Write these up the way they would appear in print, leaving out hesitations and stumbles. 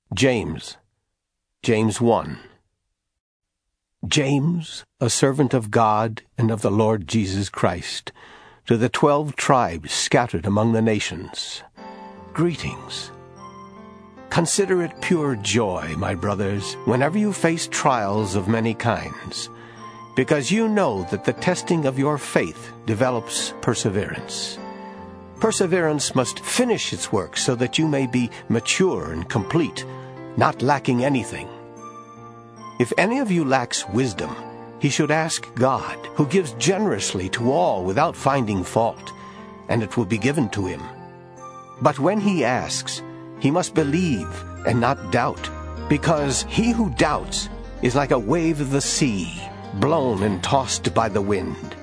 James 1. James, a servant of God and of the Lord Jesus Christ, to the 12 tribes scattered among the nations, greetings. Consider it pure joy, my brothers, whenever you face trials of many kinds, because you know that the testing of your faith develops perseverance. Perseverance must finish its work so that you may be mature and complete, not lacking anything. If any of you lacks wisdom, he should ask God, who gives generously to all without finding fault, and it will be given to him. But when he asks, he must believe and not doubt, because he who doubts is like a wave of the sea, blown and tossed by the wind.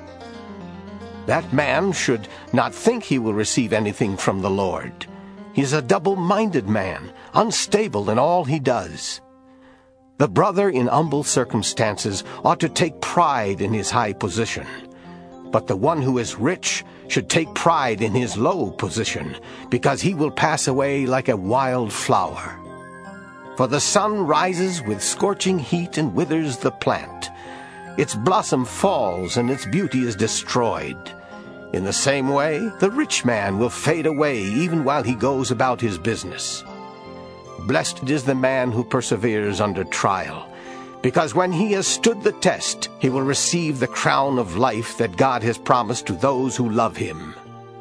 That man should not think he will receive anything from the Lord. He is a double-minded man, unstable in all he does. The brother in humble circumstances ought to take pride in his high position, but the one who is rich should take pride in his low position, because he will pass away like a wild flower. For the sun rises with scorching heat and withers the plant. Its blossom falls and its beauty is destroyed. In the same way, the rich man will fade away even while he goes about his business. Blessed is the man who perseveres under trial, because when he has stood the test, he will receive the crown of life that God has promised to those who love him.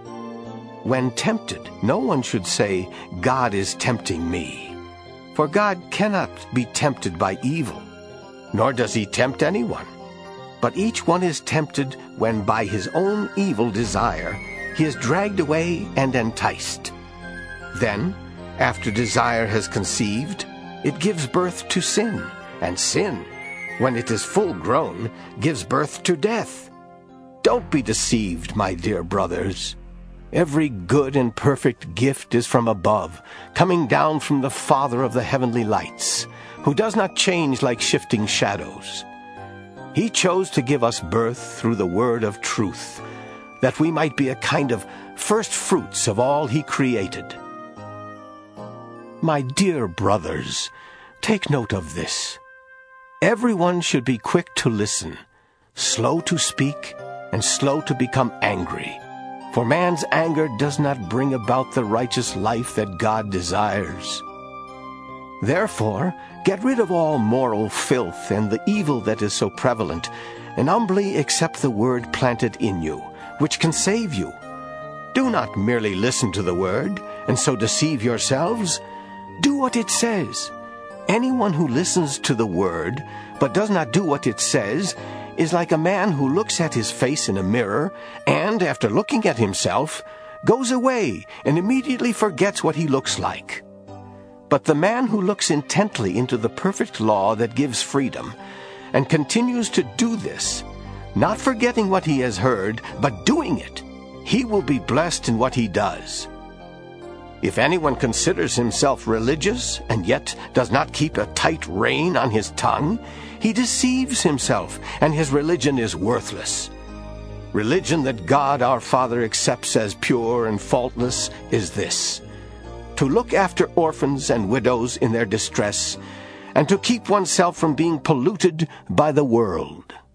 When tempted, no one should say, "God is tempting me." For God cannot be tempted by evil, nor does he tempt anyone. But each one is tempted when by his own evil desire he is dragged away and enticed. Then, after desire has conceived, it gives birth to sin, and sin, when it is full grown, gives birth to death. Don't be deceived, my dear brothers. Every good and perfect gift is from above, coming down from the Father of the heavenly lights, who does not change like shifting shadows. He chose to give us birth through the word of truth, that we might be a kind of first fruits of all he created. My dear brothers, take note of this. Everyone should be quick to listen, slow to speak, and slow to become angry. For man's anger does not bring about the righteous life that God desires. Therefore, get rid of all moral filth and the evil that is so prevalent, and humbly accept the word planted in you, which can save you. Do not merely listen to the word, and so deceive yourselves. Do what it says. Anyone who listens to the word, but does not do what it says, is like a man who looks at his face in a mirror, and, after looking at himself, goes away and immediately forgets what he looks like. But the man who looks intently into the perfect law that gives freedom, and continues to do this, not forgetting what he has heard, but doing it, he will be blessed in what he does. If anyone considers himself religious, and yet does not keep a tight rein on his tongue, he deceives himself, and his religion is worthless. Religion that God our Father accepts as pure and faultless is this: to look after orphans and widows in their distress, and to keep oneself from being polluted by the world.